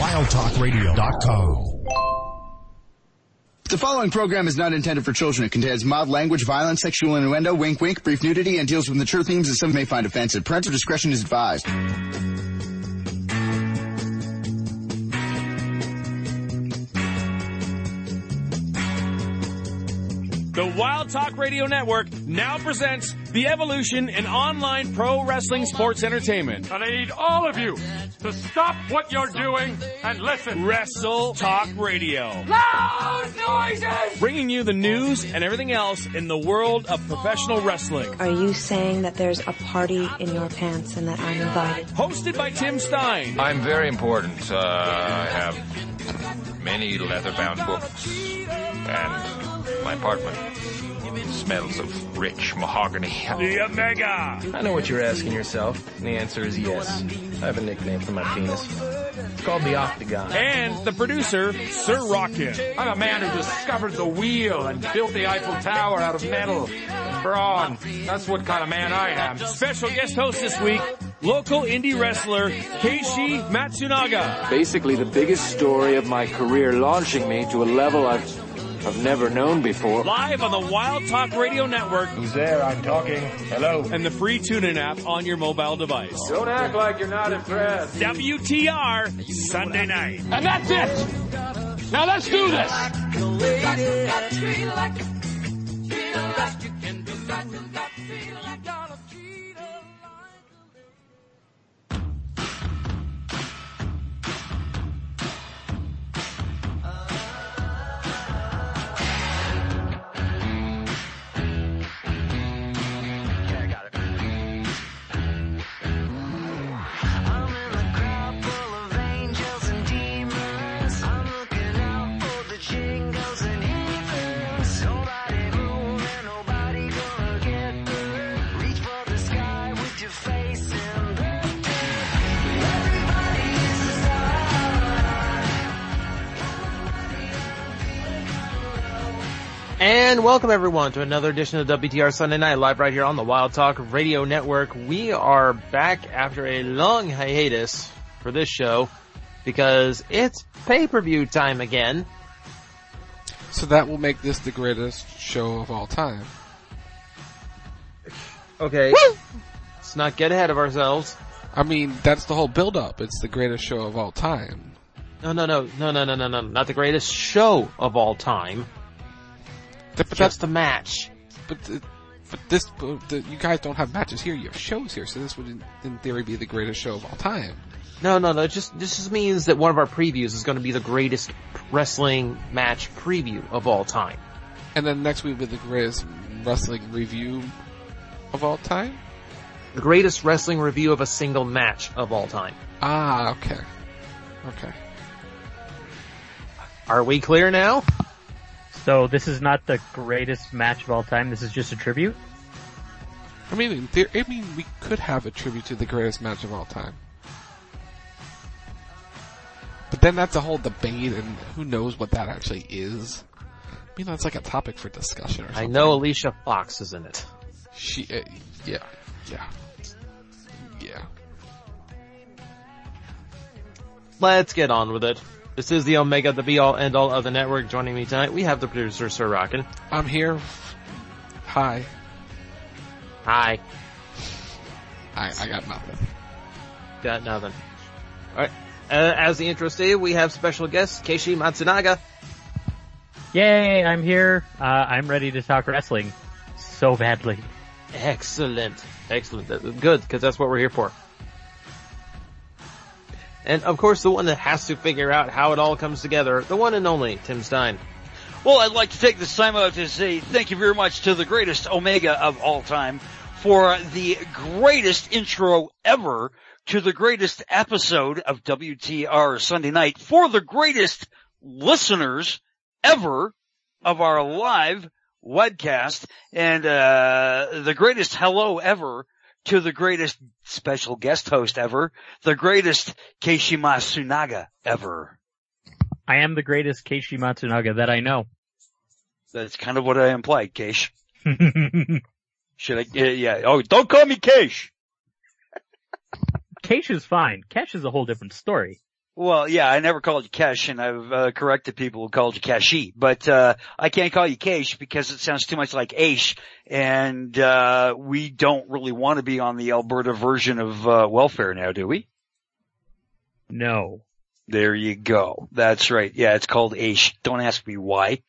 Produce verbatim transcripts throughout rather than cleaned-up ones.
wild talk radio dot com. The following program is not intended for children. It contains mild language, violence, sexual innuendo, wink wink, brief nudity, and deals with mature themes that some may find offensive. Parental discretion is advised. The Wild Talk Radio Network now presents the evolution in online pro wrestling sports entertainment. And I need all of you to stop what you're doing and listen. Wrestle Talk Radio. Loud noises! Bringing you the news and everything else in the world of professional wrestling. Are you saying that there's a party in your pants and that I'm invited? Hosted by Tim Stein. I'm very important. Uh, I have many leather-bound books and my apartment smells of rich mahogany. The Omega. I know what you're asking yourself, and the answer is yes. I have a nickname for my penis. It's called the Octagon. And the producer, Sir Rockin. I'm a man who discovered the wheel and built the Eiffel Tower out of metal and brawn. That's what kind of man I am. Special guest host this week, local indie wrestler Keishi Matsunaga. Basically the biggest story of my career, launching me to a level I've I've never known before. Live on the Wild Talk Radio Network. Who's there? I'm talking. Hello. And the free TuneIn app on your mobile device. Don't act like you're not impressed. W T R Sunday night. And that's it. Now let's do this. And welcome everyone to another edition of W T R Sunday Night, live right here on the Wild Talk Radio Network. We are back after a long hiatus for this show because it's pay-per-view time again. So that will make this the greatest show of all time. Okay, Woo! Let's not get ahead of ourselves. I mean, that's the whole build-up. It's the greatest show of all time. No, no, no, no, no, no, no, no, not the greatest show of all time. But Just that's the match. But, the, but this, but the, you guys don't have matches here. You have shows here, so this would, in, in theory, be the greatest show of all time. No, no, no. It just this just means that one of our previews is going to be the greatest wrestling match preview of all time. And then next week will be the greatest wrestling review of all time. The greatest wrestling review of a single match of all time. Ah, okay, okay. Are we clear now? So this is not the greatest match of all time. This is just a tribute. I mean, in theory, I mean, we could have a tribute to the greatest match of all time. But then that's a whole debate, and who knows what that actually is. I mean, that's like a topic for discussion or something. I know Alicia Fox is in it. She, uh, yeah, yeah, yeah. Let's get on with it. This is the Omega, the be-all, end-all of the network. Joining me tonight, we have the producer, Sir Rockin. I'm here. Hi. Hi. I, I got nothing. Got nothing. Alright. Uh, as the intro stated, we have special guest, Keishi Matsunaga. Yay, I'm here. Uh, I'm ready to talk wrestling. So badly. Excellent. Excellent. Good, because that's what we're here for. And, of course, the one that has to figure out how it all comes together, the one and only Tim Stein. Well, I'd like to take this time out to say thank you very much to the greatest Omega of all time for the greatest intro ever to the greatest episode of W T R Sunday Night, for the greatest listeners ever of our live webcast, and uh the greatest hello ever to the greatest special guest host ever, the greatest Keishi Matsunaga ever. I am the greatest Keishi Matsunaga that I know. That's kind of what I implied, Keish. Should I, uh, yeah, oh, don't call me Keish! Keish is fine. Kesh is a whole different story. Well, yeah, I never called you Kesh, and I've uh, corrected people who called you Keshi, but uh I can't call you Kesh because it sounds too much like Aish, and uh we don't really want to be on the Alberta version of uh welfare now, do we? No. There you go. That's right. Yeah, it's called Aish. Don't ask me why.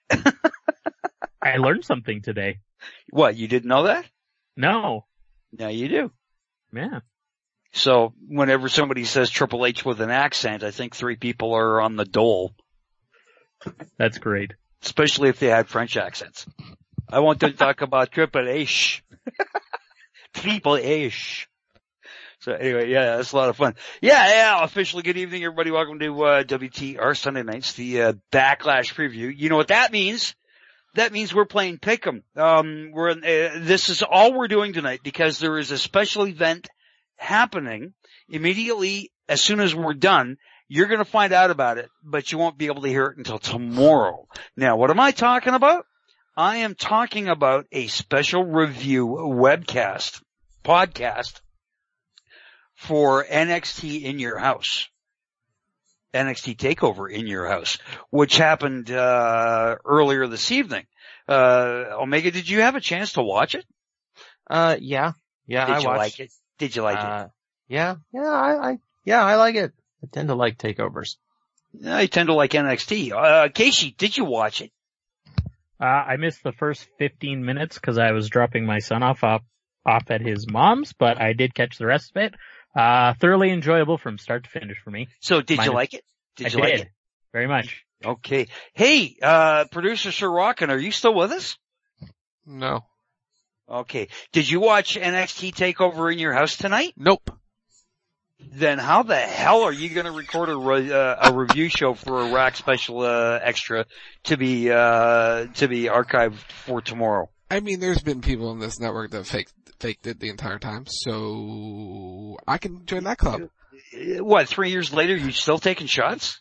I learned something today. What, you didn't know that? No. Now you do. Yeah. So whenever somebody says Triple H with an accent, I think three people are on the dole. That's great. Especially if they had French accents. I want to talk about Triple H. Triple H. So anyway, yeah, that's a lot of fun. Yeah, yeah, officially good evening everybody. Welcome to uh W T R Sunday Nights, the uh, Backlash preview. You know what that means? That means we're playing Pick'em. Um, we're in, uh, this is all we're doing tonight because there is a special event happening immediately as soon as we're done. You're going to find out about it, but you won't be able to hear it until tomorrow. Now, what am I talking about? I am talking about a special review webcast, podcast for N X T In Your House. N X T TakeOver In Your House, which happened uh earlier this evening. Uh Omega, did you have a chance to watch it? Uh, yeah. Yeah, did I you watched. like it? Did you like uh, it? Yeah, yeah, I, I, yeah, I like it. I tend to like takeovers. I tend to like N X T. Uh, Casey, did you watch it? Uh, I missed the first fifteen minutes because I was dropping my son off, off off at his mom's, but I did catch the rest of it. Uh, thoroughly enjoyable from start to finish for me. So did Minus, you like it? Did I you like did. it? Very much. Okay. Hey, uh, producer Sir Rockin', are you still with us? No. Okay. Did you watch N X T TakeOver In Your House tonight? Nope. Then how the hell are you going to record a, re- uh, a review show for a Rack Special uh, Extra to be uh, to be archived for tomorrow? I mean, there's been people in this network that faked faked it the entire time, so I can join that club. What, three years later, you still taking shots?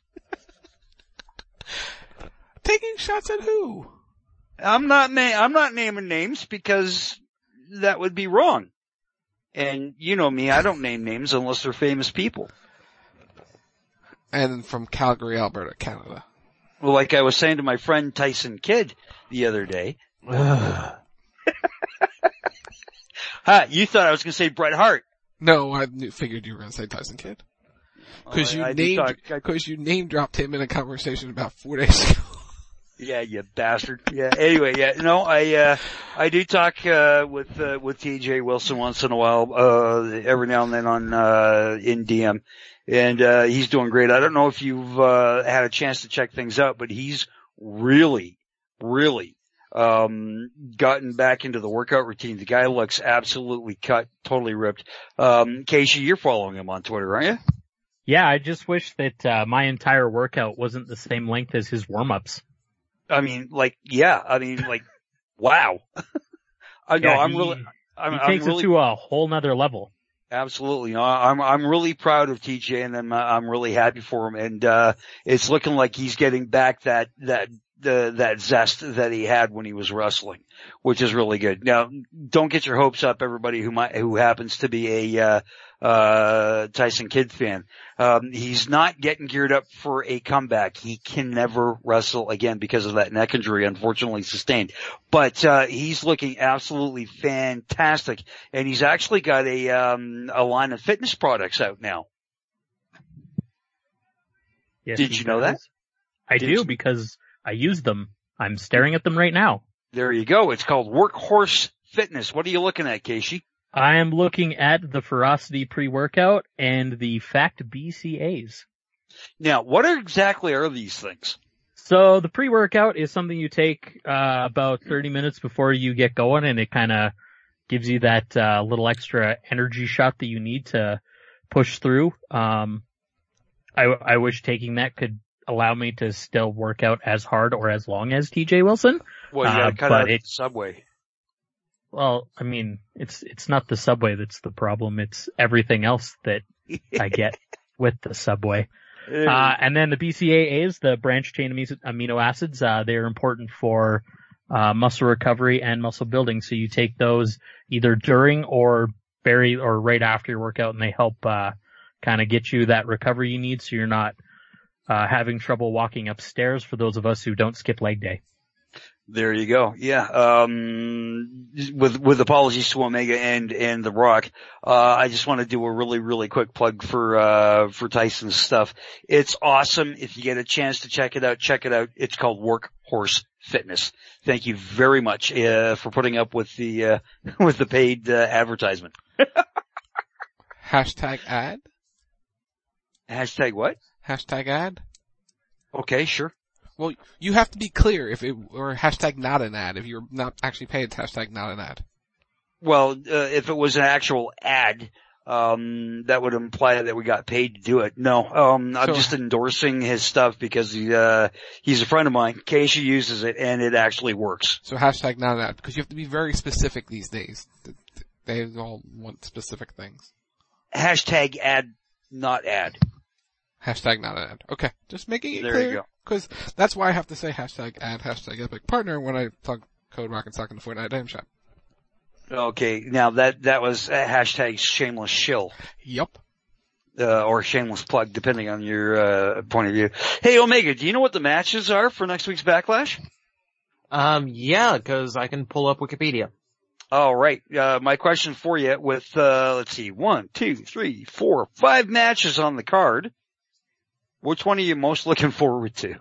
Taking shots at who? I'm not na- I'm not naming names because that would be wrong. And you know me, I don't name names unless they're famous people. And from Calgary, Alberta, Canada. Well, like I was saying to my friend Tyson Kidd the other day. Huh, you thought I was going to say Bret Hart. No, I knew, figured you were going to say Tyson Kidd. Because oh, you I, I named, because you name dropped him in a conversation about four days ago. Yeah, you bastard. Yeah. Anyway, yeah. No, I uh I do talk uh with uh, with T J Wilson once in a while, uh every now and then on uh in D M, and uh he's doing great. I don't know if you've uh had a chance to check things out, but he's really, really um gotten back into the workout routine. The guy looks absolutely cut, totally ripped. Um Casey, you're following him on Twitter, aren't you? Yeah, I just wish that uh my entire workout wasn't the same length as his warm-ups. I mean, like, yeah, I mean, like, wow. I know, yeah, I'm he, really, I'm, he I'm takes really, it to a whole nother level. Absolutely. No, I'm, I'm really proud of T J and I'm, I'm really happy for him. And, uh, it's looking like he's getting back that, that, the, that zest that he had when he was wrestling, which is really good. Now, don't get your hopes up, everybody who might, who happens to be a, uh, uh, Tyson Kidd fan. Um, he's not getting geared up for a comeback. He can never wrestle again because of that neck injury, unfortunately sustained. But, uh, he's looking absolutely fantastic. And he's actually got a, um, a line of fitness products out now. Yes, Did you know that? I Did do you? because I use them. I'm staring at them right now. There you go. It's called Workhorse Fitness. What are you looking at, Casey? I am looking at the Ferocity pre-workout and the Fact B C As. Now, what are, exactly are these things? So the pre-workout is something you take uh about thirty minutes before you get going, and it kind of gives you that uh little extra energy shot that you need to push through. Um, I, I wish taking that could allow me to still work out as hard or as long as T J Wilson. Well, you gotta uh, cut but out it, the subway. Well, I mean, it's it's not the subway that's the problem. It's everything else that I get with the subway. Uh, and then the B C A As, the branched chain amino acids, uh, they're important for uh, muscle recovery and muscle building. So you take those either during or very or right after your workout, and they help uh, kind of get you that recovery you need so you're not uh, having trouble walking upstairs for those of us who don't skip leg day. There you go. Yeah. Um, with, with apologies to Omega and, and The Rock, uh, I just want to do a really, really quick plug for, uh, for Tyson's stuff. It's awesome. If you get a chance to check it out, check it out. It's called Workhorse Fitness. Thank you very much, uh, for putting up with the, uh, with the paid, uh, advertisement. Hashtag ad? Hashtag what? Hashtag ad? Okay, sure. Well, you have to be clear if it, or hashtag not an ad. If you're not actually paid, it's hashtag not an ad. Well, uh, if it was an actual ad, um, that would imply that we got paid to do it. No, um, I'm So- just endorsing his stuff because he, uh, he's a friend of mine. Casey uses it and it actually works. So hashtag not an ad, because you have to be very specific these days. They all want specific things. Hashtag ad, not ad. Hashtag not an ad. Okay, just making it There clear. you go. Because that's why I have to say hashtag ad, hashtag epic partner when I talk code rock and sock in the Fortnite Damn Shop. Okay, now that, that was a hashtag shameless shill. Yup. Uh, or shameless plug, depending on your, uh, point of view. Hey, Omega, do you know what the matches are for next week's Backlash? Um, yeah, because I can pull up Wikipedia. All right. Uh, my question for you with, uh, let's see, one, two, three, four, five matches on the card. Which one are you most looking forward to?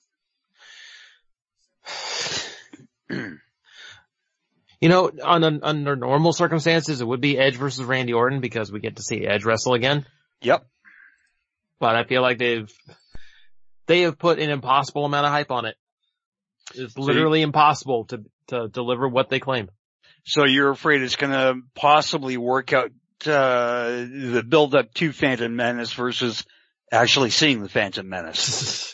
You know, on, on, under normal circumstances, it would be Edge versus Randy Orton because we get to see Edge wrestle again. Yep. But I feel like they've, they have put an impossible amount of hype on it. It's literally impossible to, to deliver what they claim. So you're afraid it's gonna possibly work out, uh, the build up to Phantom Menace versus actually seeing the Phantom Menace.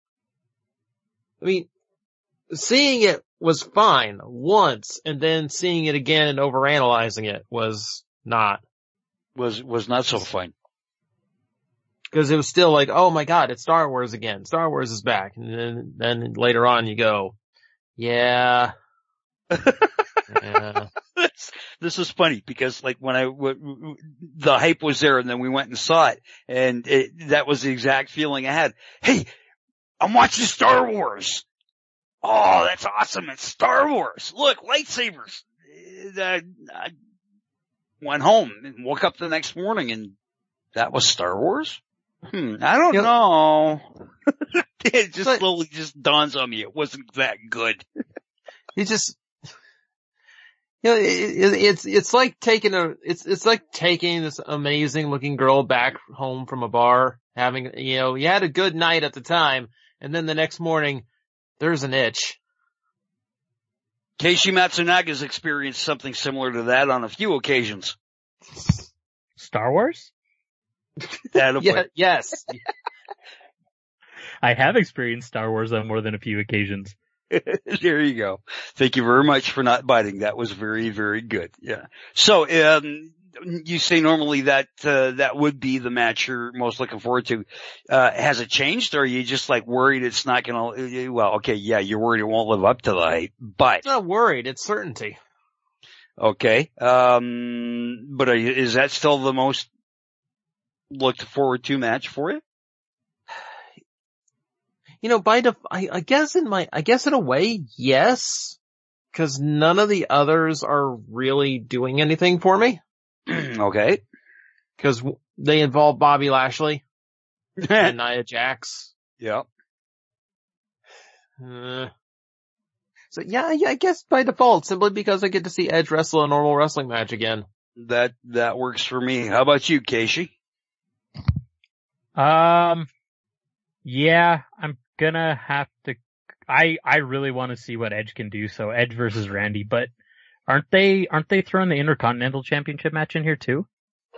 I mean, seeing it was fine once, and then seeing it again and overanalyzing it was not. Was, was not so fun. Cause it was still like, oh my god, it's Star Wars again. Star Wars is back. And then, then later on you go, yeah. yeah. This, this is funny because like when I, w- w- the hype was there and then we went and saw it and it, that was the exact feeling I had. Hey, I'm watching Star Wars. Oh, that's awesome. It's Star Wars. Look, lightsabers. Uh, I went home and woke up the next morning and that was Star Wars? Hmm, I don't Yep. know. It just But- slowly just dawns on me. It wasn't that good. You just, you know, it, it, it's, it's like taking a, it's, it's like taking this amazing looking girl back home from a bar, having, you know, you had a good night at the time, and then the next morning, there's an itch. Keiichi Matsunaga's experienced something similar to that on a few occasions. Star Wars? That Yeah, yes. I have experienced Star Wars on more than a few occasions. There you go. Thank you very much for not biting. That was very, very good. Yeah. So, um, you say normally that, uh, that would be the match you're most looking forward to. Uh, has it changed or are you just like worried it's not gonna, well, okay, yeah, you're worried it won't live up to the hype, but. It's not worried, it's certainty. Okay. Um, but are you, is that still the most looked forward to match for you? You know, by def- I, I guess in my, I guess in a way, yes. Cause none of the others are really doing anything for me. Okay. Cause w- they involve Bobby Lashley and Nia Jax. Yeah. Uh, so yeah, yeah, I guess by default, simply because I get to see Edge wrestle a normal wrestling match again. That, that works for me. How about you, Keiichi? Um, yeah, I'm gonna have to, I, I really want to see what Edge can do, so Edge versus Randy, but aren't they, aren't they throwing the Intercontinental Championship match in here too?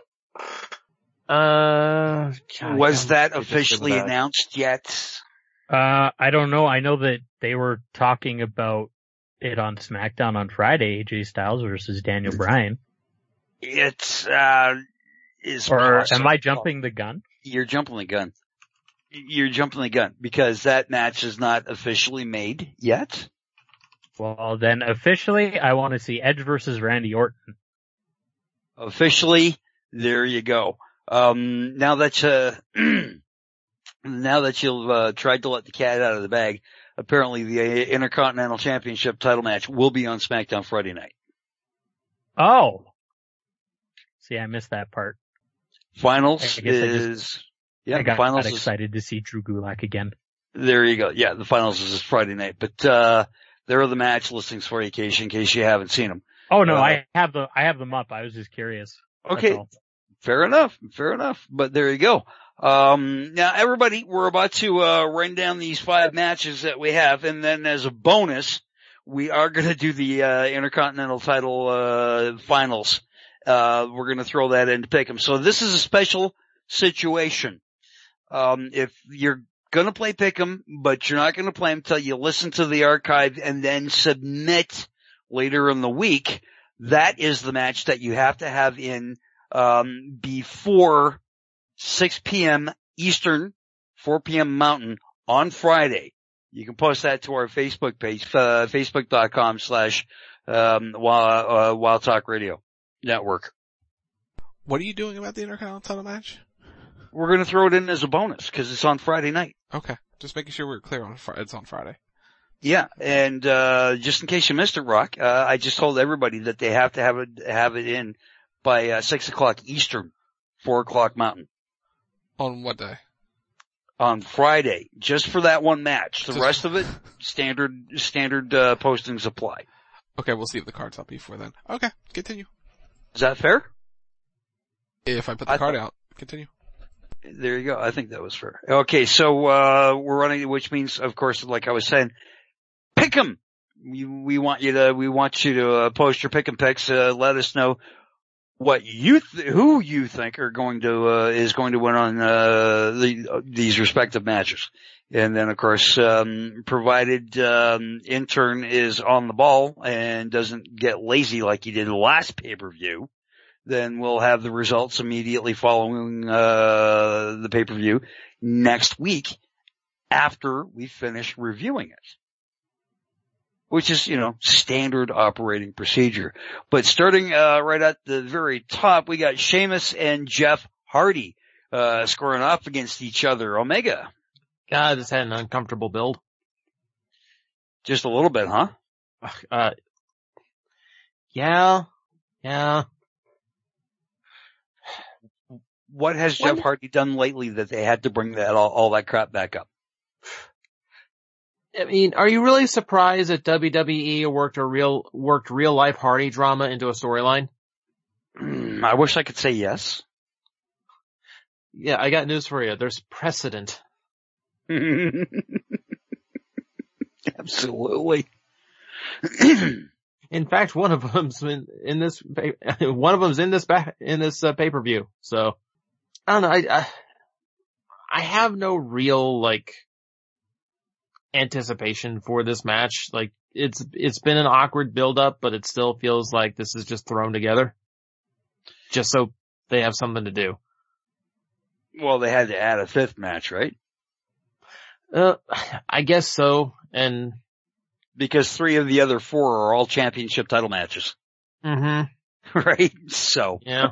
Uh, God, Was I'm that interested officially in that. announced yet? Uh, I don't know. I know that they were talking about it on SmackDown on Friday, A J Styles versus Daniel Bryan. It's, uh, is Or possible. am I jumping the gun? You're jumping the gun. You're jumping the gun because that match is not officially made yet. Well, then officially, I want to see Edge versus Randy Orton. Officially, there you go. Um, now that, uh, now that you've, uh, tried to let the cat out of the bag, apparently the Intercontinental Championship title match will be on SmackDown Friday night. Oh. See, I missed that part. Finals I guess I is, just, yeah, I got, finals got is, excited to see Drew Gulak again. there you go. Yeah, the finals is this Friday night, but, uh, there are the match listings for you in case, in case you haven't seen them. Oh no, uh, I have the, I have them up. I was just curious. Okay. Fair enough. Fair enough. But there you go. Um, now everybody, we're about to, uh, run down these five matches that we have. And then as a bonus, we are going to do the, uh, Intercontinental title, uh, finals. Uh, we're going to throw that in to pick them. So this is a special situation. Um, if you're going to play pick 'em, but you're not going to play them until you listen to the archive and then submit later in the week, that is the match that you have to have in, um, before six p.m. Eastern, four p.m. Mountain on Friday. You can post that to our Facebook page, uh, facebook.com slash, um, Wild, uh, Wild Talk Radio Network. What are you doing about the Intercontinental title match? We're going to throw it in as a bonus because it's on Friday night. Okay. Just making sure we're clear on Friday. It's on Friday. Yeah. And, uh, just in case you missed it, Rock, uh, I just told everybody that they have to have it, have it in by, uh, six o'clock Eastern, four o'clock Mountain. On what day? On Friday, just for that one match. The Just... rest of it, standard, standard, uh, postings apply. Okay, we'll see if the card's up before then. Okay, continue. Is that fair? If I put the I card th- out, continue. There you go. I think that was fair. Okay, so, uh, we're running, which means, of course, like I was saying, pick 'em. We, we want you to, we want you to, uh, post your pick 'em picks, uh, let us know what you, th- who you think are going to, uh, is going to win on, uh, the, uh, these respective matches. And then, of course, um, provided, um, intern is on the ball and doesn't get lazy like he did the last pay-per-view, then we'll have the results immediately following, uh, the pay-per-view next week after we finish reviewing it. Which is, you know, standard operating procedure. But starting, uh, right at the very top, we got Sheamus and Jeff Hardy, uh, scoring off against each other. Omega. God, this had an uncomfortable build. Just a little bit, huh? Uh, yeah, yeah. What has Jeff What? Hardy done lately that they had to bring that all, all that crap back up? I mean, are you really surprised that W W E worked a real, worked real life Hardy drama into a storyline? I wish I could say yes. Yeah, I got news for you. There's precedent. Absolutely. In fact, one of them's in, in this, one of them's in this back, in this uh, pay-per-view. So, I don't know, I, I, I have no real, like, anticipation for this match. Like, it's, it's been an awkward build-up, but it still feels like this is just thrown together. Just so they have something to do. Well, they had to add a fifth match, right? Uh, I guess so, and... Because three of the other four are all championship title matches. Mm-hmm. Right? So. Yeah.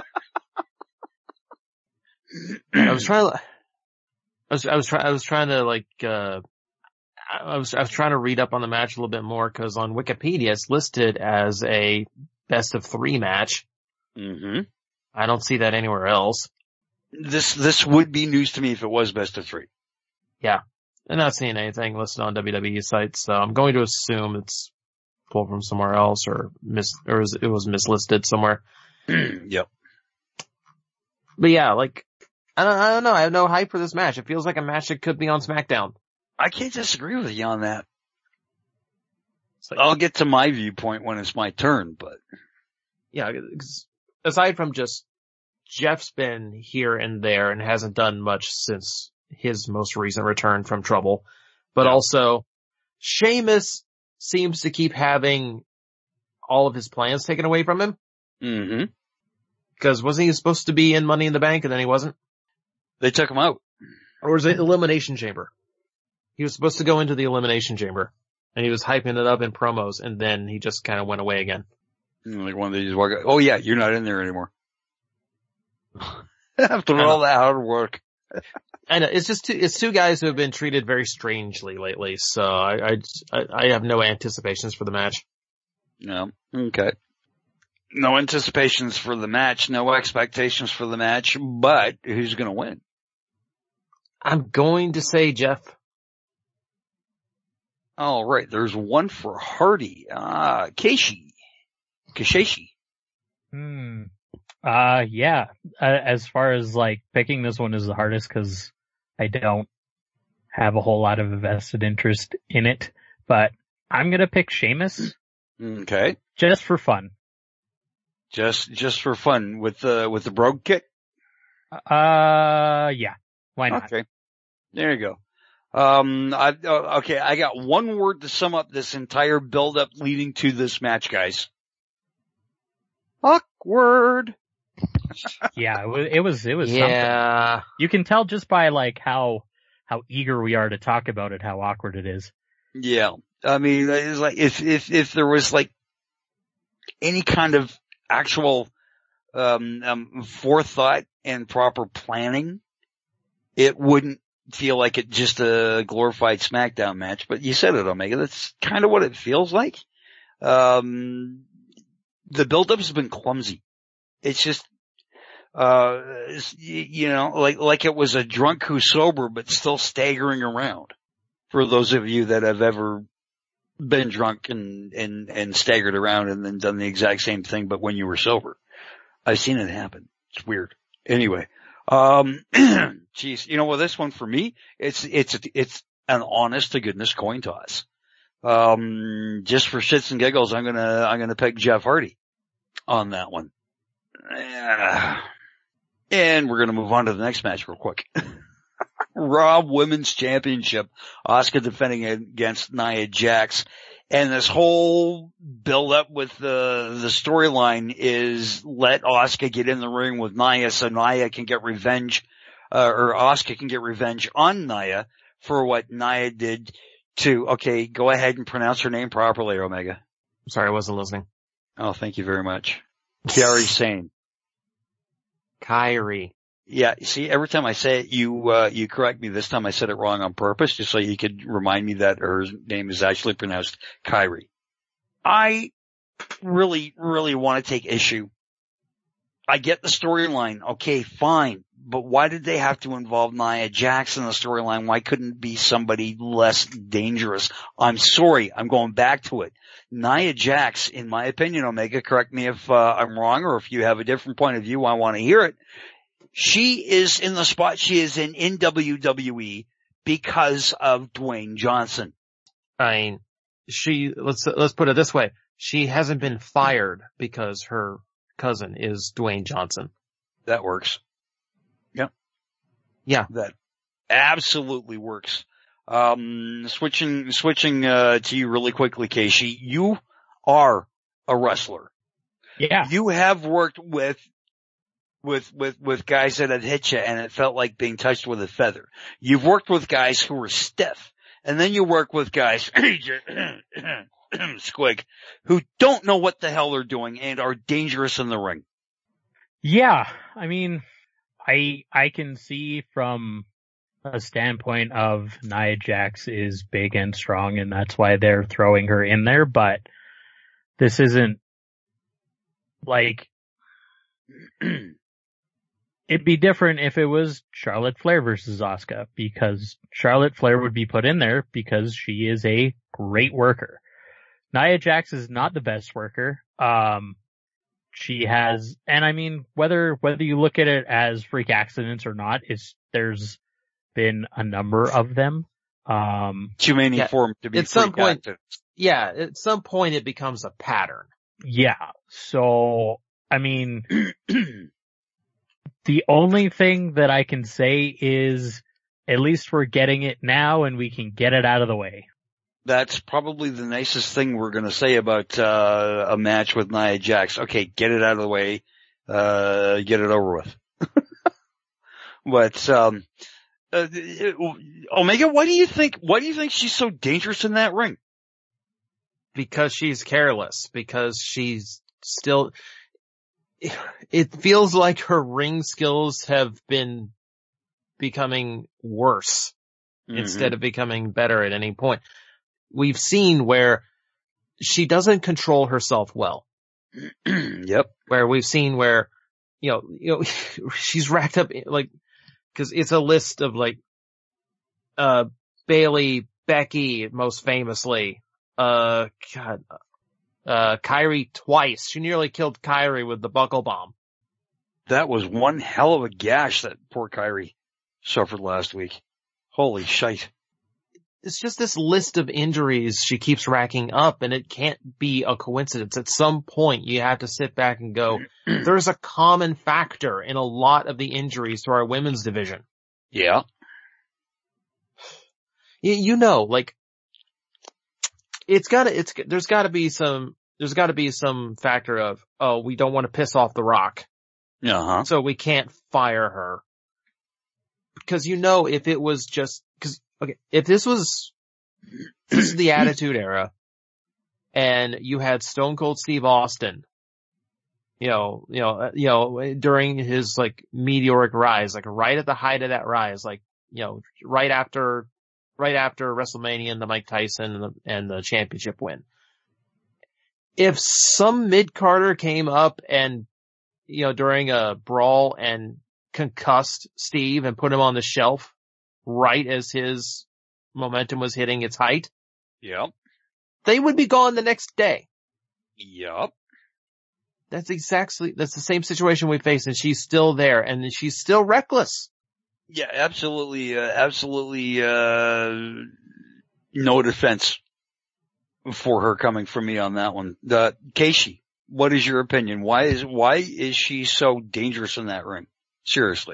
I was trying to, I was, I was trying, I was trying to like, uh, I was, I was trying to read up on the match a little bit more because on Wikipedia it's listed as a best of three match. Mm-hmm. I don't see that anywhere else. This, this would be news to me if it was best of three. Yeah. I'm not seeing anything listed on W W E sites, so I'm going to assume it's pulled from somewhere else or mis, or it was mislisted somewhere. Yep. But yeah, like, I don't, I don't know. I have no hype for this match. It feels like a match that could be on SmackDown. I can't disagree with you on that. Like, I'll get to my viewpoint when it's my turn, but. Yeah, aside from just Jeff's been here and there and hasn't done much since his most recent return from trouble, but yeah. Also Sheamus seems to keep having all of his plans taken away from him. Mm-hmm. Because wasn't he supposed to be in Money in the Bank and then he wasn't? They took him out. Or was it Elimination Chamber? He was supposed to go into the Elimination Chamber and he was hyping it up in promos and then he just kind of went away again. Like one of these walk out, oh yeah, you're not in there anymore. After all that hard work. I know, it's just two, it's two guys who have been treated very strangely lately, so I, I, I have no anticipations for the match. No. Okay. No anticipations for the match, no expectations for the match, but who's gonna win? I'm going to say Jeff. All right, there's one for Hardy. Ah, uh, Keishi. Kishishi. Hmm. Uh, yeah. Uh, as far as like picking this one is the hardest because I don't have a whole lot of vested interest in it, but I'm gonna pick Sheamus. Okay. Just for fun. Just, just for fun with the, with the brogue kick? Uh, yeah. Why not? Okay. There you go. Um, I, uh, okay, I got one word to sum up this entire build-up leading to this match, guys. Awkward. Yeah, it was, it was, it was yeah. something. You can tell just by like how, how eager we are to talk about it, how awkward it is. Yeah. I mean, it's like, if, if, if there was like any kind of actual, um, um, forethought and proper planning, it wouldn't feel like it just a glorified SmackDown match, but you said it, Omega. That's kind of what it feels like. Um, the build-up has been clumsy. It's just, uh, it's, you know, like, like it was a drunk who's sober, but still staggering around. For those of you that have ever been drunk and, and, and staggered around and then done the exact same thing, but when you were sober. I've seen it happen. It's weird. Anyway, um, geez, you know what, this one for me, it's, it's, it's an honest to goodness coin toss. Um, just for shits and giggles, I'm gonna, I'm gonna pick Jeff Hardy on that one. And we're gonna move on to the next match real quick. Raw Women's Championship. Asuka defending against Nia Jax. And this whole build up with the, the storyline is let Asuka get in the ring with Nia so Nia can get revenge, uh, or Asuka can get revenge on Nia for what Nia did to, okay, go ahead and pronounce her name properly, Omega. Sorry, I wasn't listening. Oh, thank you very much. Kairi Sane. Kairi. Yeah, see, every time I say it, you, uh, you correct me. This time I said it wrong on purpose, just so you could remind me that her name is actually pronounced Kairi. I really, really want to take issue. I get the storyline. Okay, fine. But why did they have to involve Nia Jax in the storyline? Why couldn't it be somebody less dangerous? I'm sorry. I'm going back to it. Nia Jax, in my opinion, Omega, correct me if, uh, I'm wrong, or if you have a different point of view, I want to hear it. She is in the spot she is in in W W E because of Dwayne Johnson. I mean, she, let's, let's put it this way. She hasn't been fired because her cousin is Dwayne Johnson. That works. Yep. Yeah. That absolutely works. Um, switching, switching, uh, to you really quickly, Keishi. You are a wrestler. Yeah. You have worked with with, with, with guys that had hit you and it felt like being touched with a feather. You've worked with guys who were stiff, and then you work with guys, squig, who don't know what the hell they're doing and are dangerous in the ring. Yeah, I mean, I, I can see from a standpoint of Nia Jax is big and strong and that's why they're throwing her in there, but this isn't like, it'd be different if it was Charlotte Flair versus Asuka, because Charlotte Flair would be put in there because she is a great worker. Nia Jax is not the best worker. Um, she has, and I mean, whether, whether you look at it as freak accidents or not, it's, there's been a number of them. Um, too many yeah, for them to be at some point, accidents. Yeah, at some point it becomes a pattern. Yeah. So, I mean, the only thing that I can say is at least we're getting it now and we can get it out of the way. That's probably the nicest thing we're going to say about uh a match with Nia Jax. Okay, get it out of the way, uh get it over with. But um uh, Omega, why do you think why do you think she's so dangerous in that ring? Because she's careless, because she's still it feels like her ring skills have been becoming worse mm-hmm. instead of becoming better at any point. We've seen where she doesn't control herself well. Yep. Where we've seen where, you know, you know, she's racked up, like, cause it's a list of like, uh, Bayley, Becky, most famously, uh, God, uh, Kyrie twice. She nearly killed Kyrie with the buckle bomb. That was one hell of a gash that poor Kyrie suffered last week. Holy shite. It's just this list of injuries she keeps racking up, and it can't be a coincidence. At some point, you have to sit back and go, there's a common factor in a lot of the injuries to our women's division. Yeah. You, you know, like, it's gotta, it's, there's gotta be some, there's gotta be some factor of, oh, we don't want to piss off The Rock. Uh-huh. So we can't fire her. Because you know, if it was just, cause, okay, if this was, this is the Attitude Era, and you had Stone Cold Steve Austin, you know, you know, uh, you know, during his like meteoric rise, like right at the height of that rise, like, you know, right after, right after WrestleMania and the Mike Tyson and the, and the championship win. If some mid-carder came up and, you know, during a brawl and concussed Steve and put him on the shelf right as his momentum was hitting its height. Yep. They would be gone the next day. Yep. That's exactly, that's the same situation we face, and she's still there, and she's still reckless. Yeah, absolutely, uh, absolutely, uh, no defense for her coming from me on that one. Uh, Casey, what is your opinion? Why is, why is she so dangerous in that ring? Seriously.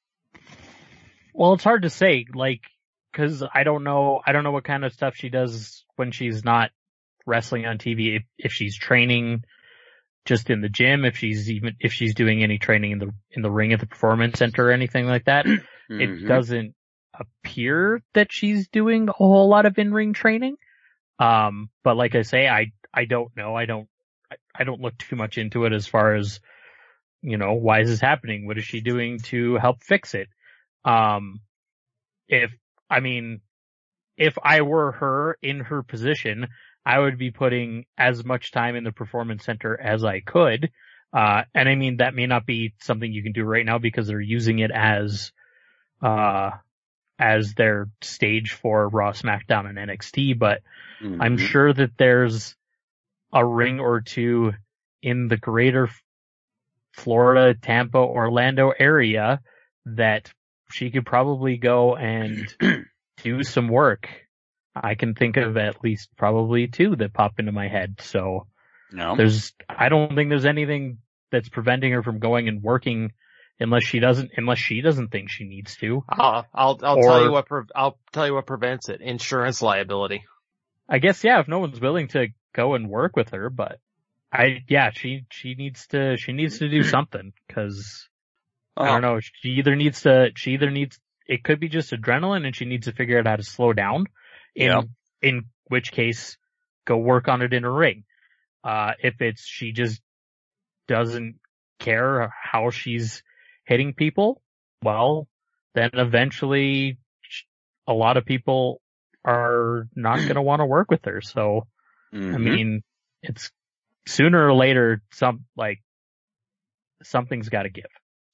Well, it's hard to say, like, cause I don't know, I don't know what kind of stuff she does when she's not wrestling on T V. If, if she's training just in the gym, if she's even, if she's doing any training in the, in the ring at the performance center or anything like that, mm-hmm. It doesn't appear that she's doing a whole lot of in-ring training. Um, but like I say, I, I don't know. I don't, I, I don't look too much into it as far as, you know, why is this happening? What is she doing to help fix it? Um, if, I mean, if I were her in her position, I would be putting as much time in the performance center as I could. Uh, and I mean, that may not be something you can do right now because they're using it as, uh, as their stage for Raw, SmackDown, and N X T, but mm-hmm. I'm sure that there's a ring or two in the greater Florida, Tampa, Orlando area that she could probably go and do some work. I can think of at least probably two that pop into my head. So no. there's, I don't think there's anything that's preventing her from going and working unless she doesn't, unless she doesn't think she needs to. Uh, I'll, I'll or, tell you what, pre- I'll tell you what prevents it. Insurance liability. I guess, yeah, if no one's willing to go and work with her, but I, yeah, she, she needs to, she needs to do something because oh. I don't know. She either needs to, she either needs, it could be just adrenaline and she needs to figure out how to slow down. In, yeah. in which case, go work on it in a ring. Uh, if it's, she just doesn't care how she's hitting people, well, then eventually a lot of people are not going to want to work with her. So, mm-hmm. I mean, it's sooner or later, some, like, something's got to give.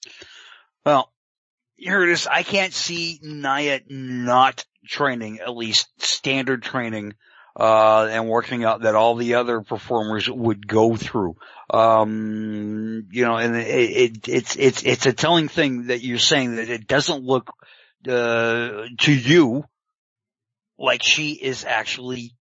Well, here it is. I can't see Nia not training, at least standard training, uh, and working out that all the other performers would go through. Um, you know, and it, it, it's, it's, it's a telling thing that you're saying that it doesn't look, uh, to you like she is actually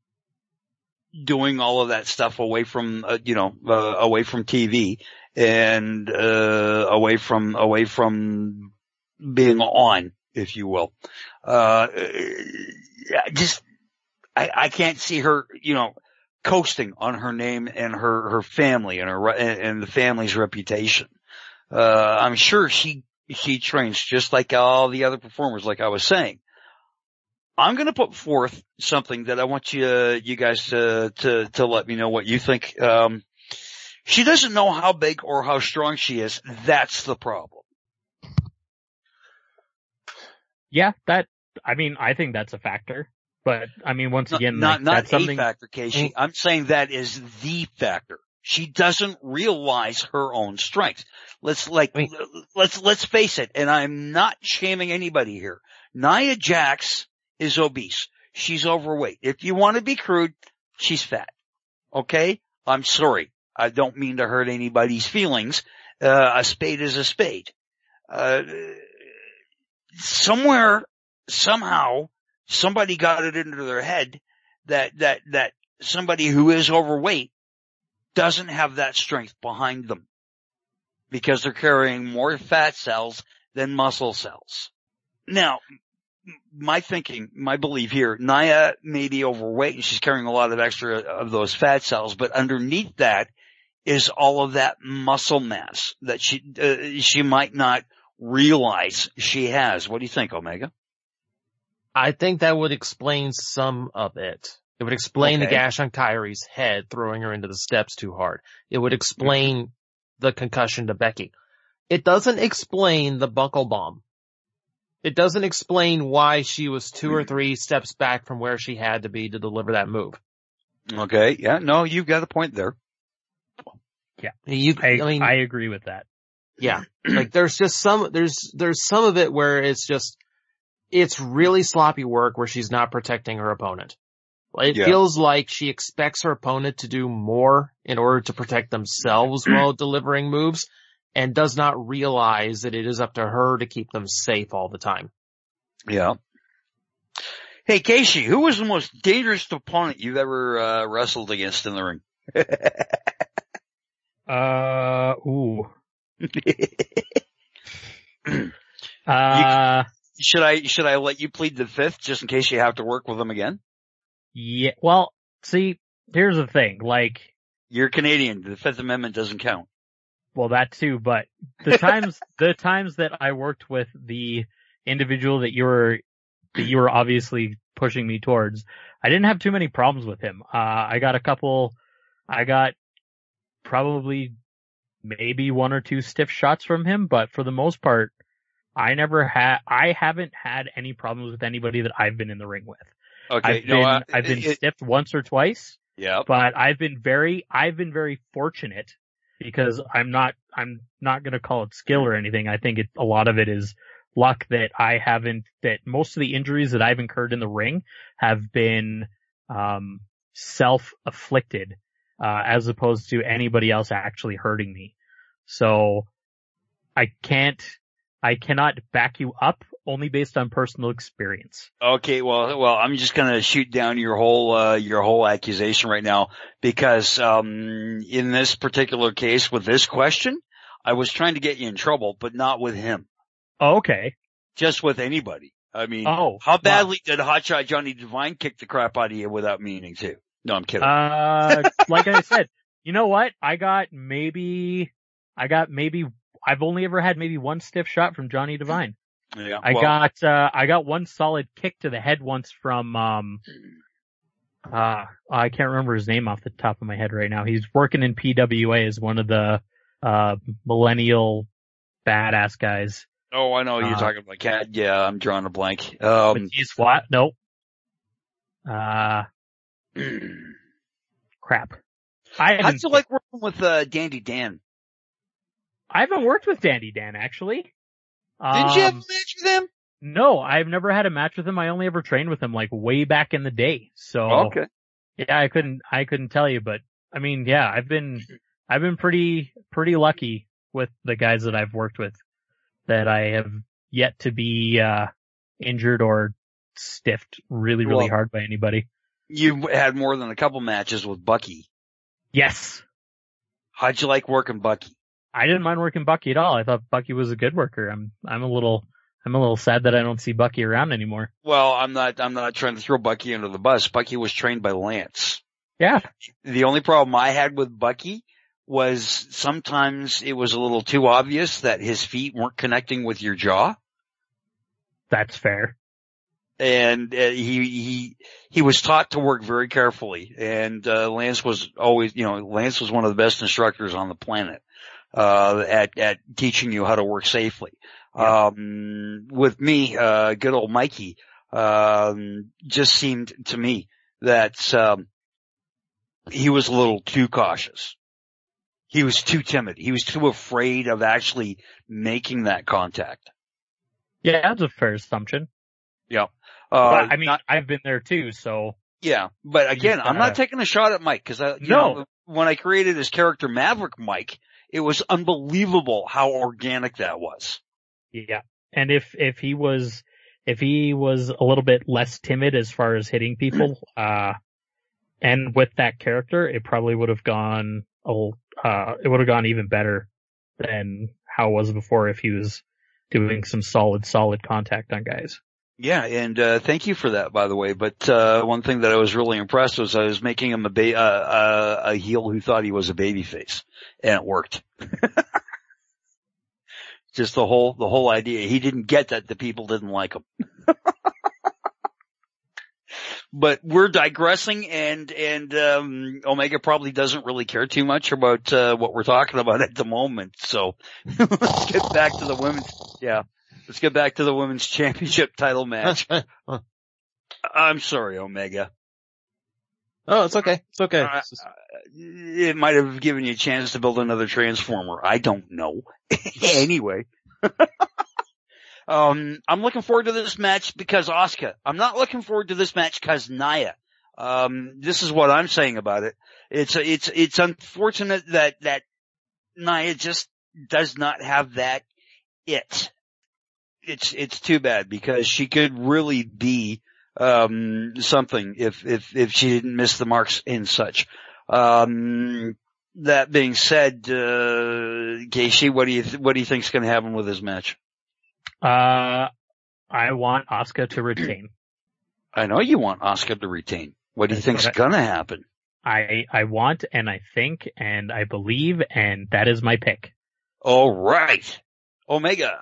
doing all of that stuff away from, uh, you know, uh, away from T V and, uh, away from, away from being on, if you will. Uh, just, I, I can't see her, you know, coasting on her name and her, her family and her, and the family's reputation. Uh, I'm sure she, she trains just like all the other performers, like I was saying. I'm going to put forth something that I want you, you guys to, to, to let me know what you think. Um, She doesn't know how big or how strong she is. That's the problem. Yeah, that, I mean, I think that's a factor. But, I mean, once again, not, like, not that's a something... factor, Casey. I'm saying that is the factor. She doesn't realize her own strength. Let's like, I mean, let's, let's face it, and I'm not shaming anybody here. Nia Jax is obese. She's overweight. If you want to be crude, she's fat. Okay? I'm sorry. I don't mean to hurt anybody's feelings. Uh, a spade is a spade. Uh, somewhere, somehow, somebody got it into their head that, that, that somebody who is overweight doesn't have that strength behind them because they're carrying more fat cells than muscle cells. Now, my thinking, my belief here, Nia may be overweight and she's carrying a lot of extra of those fat cells, but underneath that is all of that muscle mass that she, uh, she might not realize she has. What do you think, Omega? I think that would explain some of it. It would explain okay. the gash on Kairi's head, throwing her into the steps too hard. It would explain mm-hmm. the concussion to Becky. It doesn't explain the buckle bomb. It doesn't explain why she was two or three steps back from where she had to be to deliver that move. Okay, yeah, no, you've got a point there. Yeah, you, I, I mean, I agree with that. Yeah, like there's just some, there's, there's some of it where it's just, it's really sloppy work where she's not protecting her opponent. It yeah. feels like she expects her opponent to do more in order to protect themselves while delivering moves and does not realize that it is up to her to keep them safe all the time. Yeah. Hey, Casey, who was the most dangerous opponent you've ever uh, wrestled against in the ring? uh, ooh. uh, you, should I, should I let you plead the fifth just in case you have to work with them again? Yeah, well, see, here's the thing, like... You're Canadian, the Fifth Amendment doesn't count. Well, that too, but the times, the times that I worked with the individual that you were, that you were obviously pushing me towards, I didn't have too many problems with him. Uh, I got a couple, I got probably maybe one or two stiff shots from him, but for the most part, I never had, I haven't had any problems with anybody that I've been in the ring with. Okay, I've no, been, uh, I've been it, stiffed once or twice. Yeah. But I've been very, I've been very fortunate because I'm not, I'm not going to call it skill or anything. I think it, a lot of it is luck that I haven't, that most of the injuries that I've incurred in the ring have been, um, self-afflicted, uh, as opposed to anybody else actually hurting me. So I can't, I cannot back you up only based on personal experience. Okay, well, well, I'm just gonna shoot down your whole, uh, your whole accusation right now because, um, in this particular case with this question, I was trying to get you in trouble, but not with him. Oh, okay. Just with anybody. I mean, oh, how badly wow. did Hotshot Johnny Devine kick the crap out of you without meaning to? No, I'm kidding. Uh, like I said, you know what? I got maybe, I got maybe, I've only ever had maybe one stiff shot from Johnny Devine. Yeah, I well, got, uh, I got one solid kick to the head once from, um, uh, I can't remember his name off the top of my head right now. He's working in P W A as one of the, uh, millennial badass guys. Oh, I know you're uh, talking about Cat. Yeah, I'm drawing a blank. Um, he's what? Nope. Uh, crap. I How'd you like working with, uh, Dandy Dan? I haven't worked with Dandy Dan, actually. Didn't um, you have a match with him? No, I've never had a match with him. I only ever trained with him like way back in the day. So, okay. Yeah, I couldn't, I couldn't tell you, but I mean, yeah, I've been, I've been pretty, pretty lucky with the guys that I've worked with that I have yet to be, uh, injured or stiffed really, really well, hard by anybody. You had more than a couple matches with Bucky. Yes. How'd you like working Bucky? I didn't mind working Bucky at all. I thought Bucky was a good worker. I'm, I'm a little, I'm a little sad that I don't see Bucky around anymore. Well, I'm not, I'm not trying to throw Bucky under the bus. Bucky was trained by Lance. Yeah. The only problem I had with Bucky was sometimes it was a little too obvious that his feet weren't connecting with your jaw. That's fair. And uh, he he he was taught to work very carefully, and uh, Lance was always, you know, Lance was one of the best instructors on the planet uh at at teaching you how to work safely. Yeah. Um with me, uh good old Mikey um just seemed to me that um he was a little too cautious. He was too timid. He was too afraid of actually making that contact. Yeah, that's a fair assumption. Yeah. Uh, but, I mean, not, I've been there too, so. Yeah, but again, I'm not taking a shot at Mike, cause I, you no. know, when I created his character Maverick Mike, it was unbelievable how organic that was. Yeah. And if, if he was, if he was a little bit less timid as far as hitting people, uh, and with that character, it probably would have gone, uh, it would have gone even better than how it was before if he was doing some solid, solid contact on guys. Yeah, and uh thank you for that, by the way. But uh one thing that I was really impressed was I was making him a ba- uh, uh, a heel who thought he was a babyface, and it worked. Just the whole the whole idea. He didn't get that the people didn't like him. But we're digressing, and and um Omega probably doesn't really care too much about uh what we're talking about at the moment. So let's get back to the women's. Yeah. Let's get back to the women's championship title match. I'm sorry, Omega. Oh, it's okay. It's okay. Uh, it might have given you a chance to build another Transformer. I don't know. Anyway. um, I'm looking forward to this match because Asuka. I'm not looking forward to this match because Nia. Um, this is what I'm saying about it. It's, it's, it's unfortunate that, that Nia just does not have that it. It's, it's too bad because she could really be, um, something if, if, if she didn't miss the marks and such. Um, that being said, uh, Casey, what do you, th- what do you think's going to happen with this match? Uh, I want Asuka to retain. I know you want Asuka to retain. What do you think's going to happen? I, I want and I think and I believe and that is my pick. All right. Omega.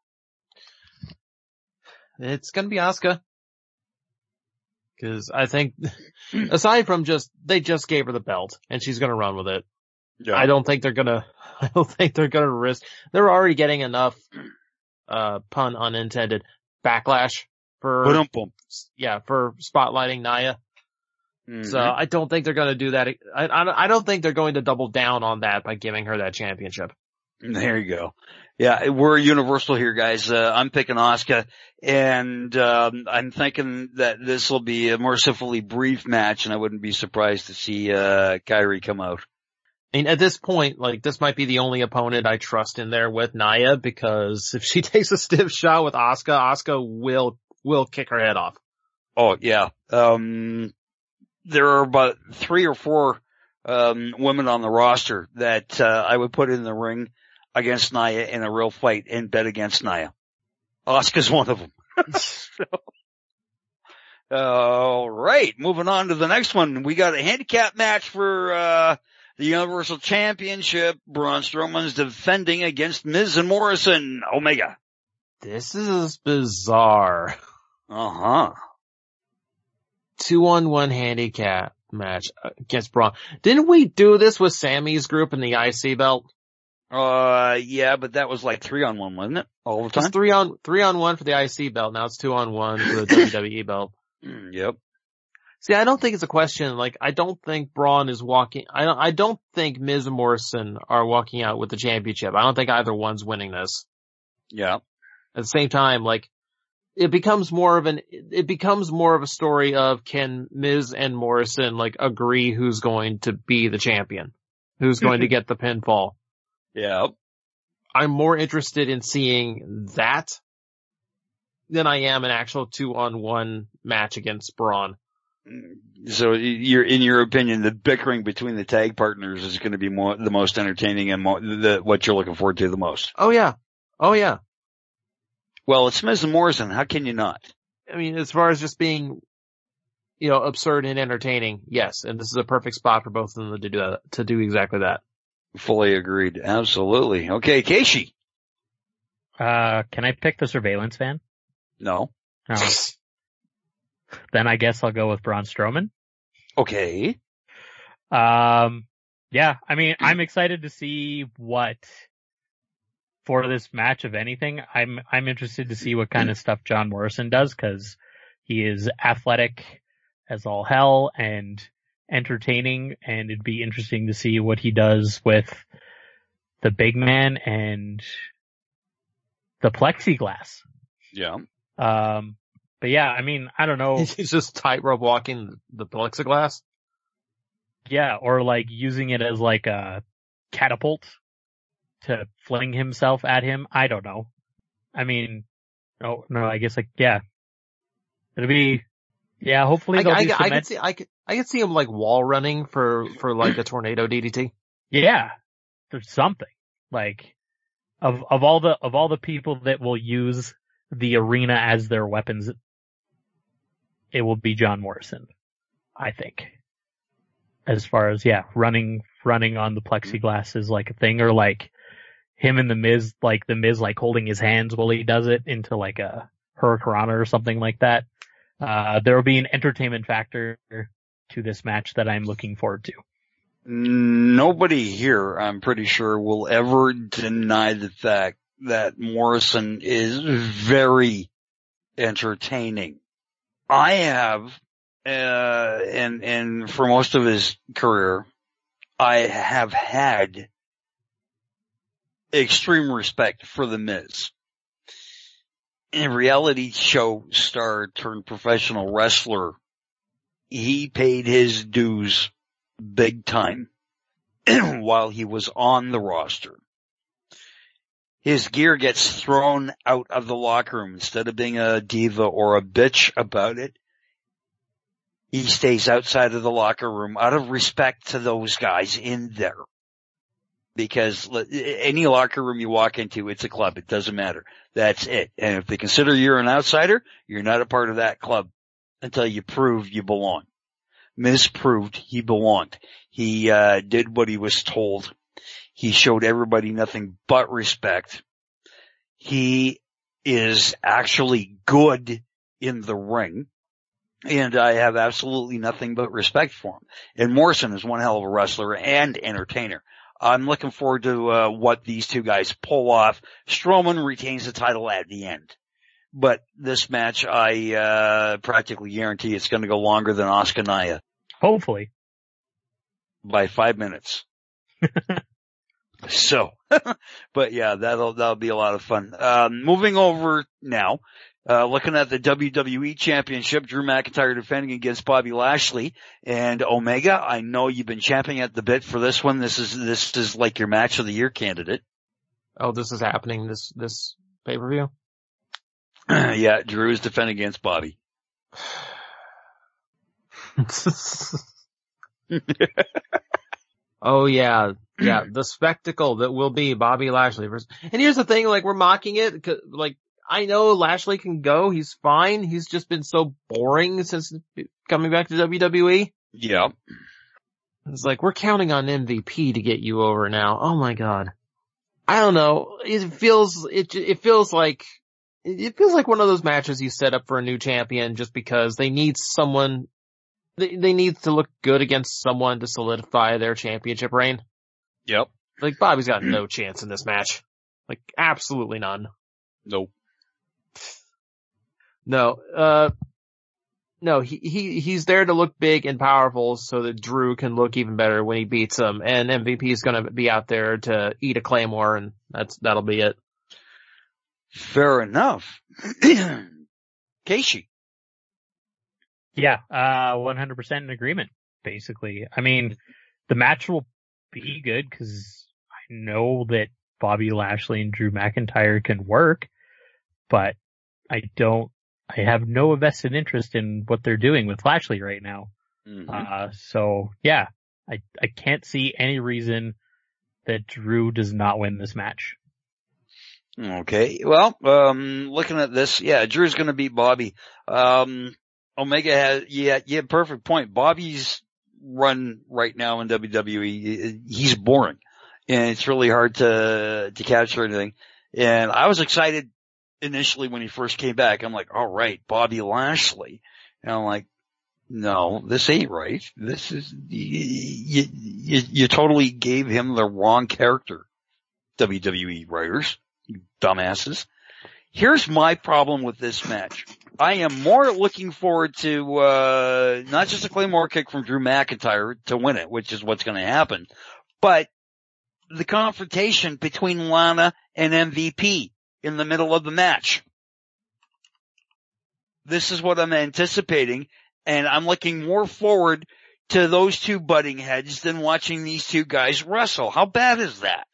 It's gonna be Asuka. Cause I think, aside from just, they just gave her the belt and she's gonna run with it. Yeah. I don't think they're gonna, I don't think they're gonna risk, they're already getting enough, uh, pun unintended, backlash for, Ba-dum-bum. yeah, for spotlighting Nia. Mm-hmm. So I don't think they're gonna do that. I, I, I don't think they're going to double down on that by giving her that championship. There you go. Yeah, we're universal here, guys. Uh, I'm picking Asuka, and um, I'm thinking that this will be a mercifully brief match, and I wouldn't be surprised to see uh Kairi come out. I mean, at this point, like, this might be the only opponent I trust in there with Nia, because if she takes a stiff shot with Asuka, Asuka will will kick her head off. Oh, yeah. Um, there are about three or four um women on the roster that uh, I would put in the ring against Nia in a real fight and bet against Nia. Asuka's one of them. So, all right, moving on to the next one. We got a handicap match for uh the Universal Championship. Braun Strowman's defending against Miz and Morrison. Omega. This is bizarre. Uh-huh. Two on one handicap match against Braun. Didn't we do this with Sammy's group in the I C belt? Uh, yeah, but that was like three on one, wasn't it? All the time? It's three on, three on one for the I C belt. Now it's two on one for the W W E belt. Mm, yep. See, I don't think it's a question. Like, I don't think Braun is walking, I don't, I don't think Miz and Morrison are walking out with the championship. I don't think either one's winning this. Yeah. At the same time, like, it becomes more of an, it becomes more of a story of can Miz and Morrison, like, agree who's going to be the champion? Who's going to get the pinfall? Yeah. I'm more interested in seeing that than I am an actual two on one match against Braun. So you're, in your opinion, the bickering between the tag partners is going to be more, the most entertaining and more, the, what you're looking forward to the most. Oh yeah. Oh yeah. Well, it's Miz and Morrison. How can you not? I mean, as far as just being, you know, absurd and entertaining, yes. And this is a perfect spot for both of them to do that, to do exactly that. Fully agreed. Absolutely. Okay, Keishi. Uh, can I pick the Surveillance van? No. Oh. then I guess I'll go with Braun Strowman. Okay. Um, yeah, I mean, I'm excited to see what, for this match of anything, I'm, I'm interested to see what kind of stuff John Morrison does, cause he is athletic as all hell and entertaining, and it'd be interesting to see what he does with the big man and the plexiglass. Yeah. Um, but yeah, I mean, I don't know. He's just tightrope walking the plexiglass. Yeah, or like using it as like a catapult to fling himself at him. I don't know. I mean, no, no, I guess like, yeah. It'll be, yeah, hopefully I, there'll I, be some I, could see, I could, I could see him like wall running for, for like a tornado D D T. Yeah, there's something. Like, of, of all the, of all the people that will use the arena as their weapons, it will be John Morrison, I think. As far as, yeah, running, running on the plexiglass is like a thing, or like him and the Miz, like the Miz like holding his hands while he does it into like a Hurricanrana or something like that. Uh, there will be an entertainment factor to this match that I'm looking forward to. Nobody here, I'm pretty sure, will ever deny the fact that Morrison is very entertaining. I have, uh, and, and for most of his career, I have had extreme respect for The Miz. A reality show star turned professional wrestler, he paid his dues big time while he was on the roster. His gear gets thrown out of the locker room. Instead of being a diva or a bitch about it, he stays outside of the locker room out of respect to those guys in there. Because any locker room you walk into, it's a club. It doesn't matter. That's it. And if they consider you're an outsider, you're not a part of that club until you prove you belong. Miz proved he belonged. He uh did what he was told. He showed everybody nothing but respect. He is actually good in the ring. And I have absolutely nothing but respect for him. And Morrison is one hell of a wrestler and entertainer. I'm looking forward to uh, what these two guys pull off. Strowman retains the title at the end. But this match, I uh practically guarantee it's going to go longer than Asuka Nia. Hopefully. By five minutes. So, but yeah, that'll, that'll be a lot of fun. Um, moving over now, uh, looking at the W W E Championship, Drew McIntyre defending against Bobby Lashley and Omega. I know you've been champing at the bit for this one. This is, this is like your match of the year candidate. Oh, this is happening this, this pay-per-view? Yeah, Drew is defending against Bobby. Oh yeah, yeah, the spectacle that will be Bobby Lashley versus, and here's the thing, like, we're mocking it, like, I know Lashley can go, he's fine, he's just been so boring since coming back to W W E. Yeah. It's like, we're counting on M V P to get you over now. Oh my god. I don't know, it feels, it, it feels like, it feels like one of those matches you set up for a new champion just because they need someone, they, they need to look good against someone to solidify their championship reign. Yep. Like, Bobby's got no chance in this match. Like, absolutely none. Nope. No, uh, no, he, he, he's there to look big and powerful so that Drew can look even better when he beats him, and M V P is gonna be out there to eat a claymore, and that's, that'll be it. Fair enough. Keishi. Yeah, uh, one hundred percent in agreement, basically. I mean, the match will be good because I know that Bobby Lashley and Drew McIntyre can work, but I don't, I have no vested interest in what they're doing with Lashley right now. Mm-hmm. Uh, so yeah, I, I can't see any reason that Drew does not win this match. Okay. Well, um, looking at this, yeah, Drew's gonna beat Bobby. Um, Omega has, yeah, yeah, perfect point. Bobby's run right now in W W E, he's boring. And it's really hard to, to capture anything. And I was excited initially when he first came back. I'm like, all right, Bobby Lashley. And I'm like, no, this ain't right. This is, you, you, you totally gave him the wrong character, W W E writers, you dumbasses. Here's my problem with this match. I am more looking forward to, uh, not just a Claymore kick from Drew McIntyre to win it, which is what's going to happen, but the confrontation between Lana and M V P in the middle of the match. This is what I'm anticipating. And I'm looking more forward to those two butting heads than watching these two guys wrestle. How bad is that?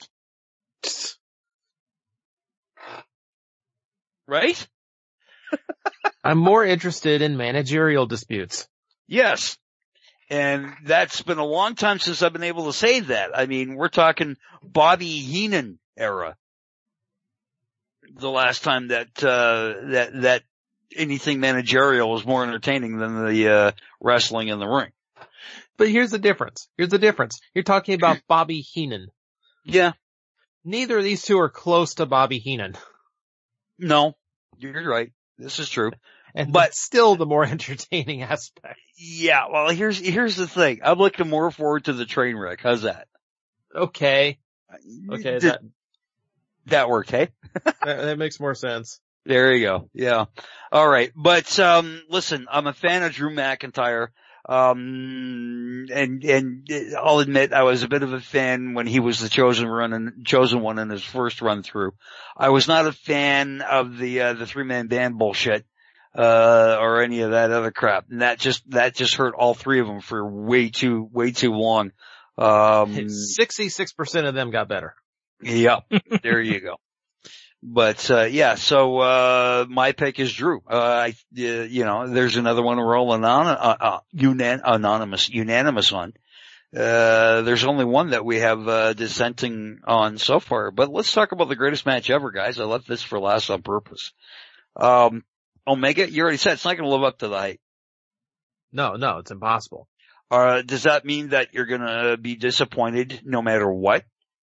Right? I'm more interested in managerial disputes. Yes. And that's been a long time since I've been able to say that. I mean, we're talking Bobby Heenan era. The last time that, uh, that, that, anything managerial was more entertaining than the uh wrestling in the ring. But here's the difference. Here's the difference. You're talking about Bobby Heenan. Yeah. Neither of these two are close to Bobby Heenan. No, you're right. This is true. And but still the more entertaining aspect. Yeah, well here's here's the thing. I'm looking more forward to the train wreck. How's that? Okay. Okay, Did, that that worked, hey? that, that makes more sense. There you go. Yeah. All right. But, um, listen, I'm a fan of Drew McIntyre. Um, and, and I'll admit I was a bit of a fan when he was the chosen run and chosen one in his first run through. I was not a fan of the, uh, the three man band bullshit, uh, or any of that other crap. And that just, that just hurt all three of them for way too, way too long. Um, sixty-six percent of them got better. Yep. There you go. But, uh, yeah, so, uh, my pick is Drew. Uh, I, uh, you know, there's another one we're all anon- uh, uh, unan- anonymous, unanimous on. Uh, there's only one that we have, uh, dissenting on so far. But let's talk about the greatest match ever, guys. I left this for last on purpose. Um, Omega, you already said it's not going to live up to the hype. No, no, it's impossible. Uh, does that mean that you're going to be disappointed no matter what?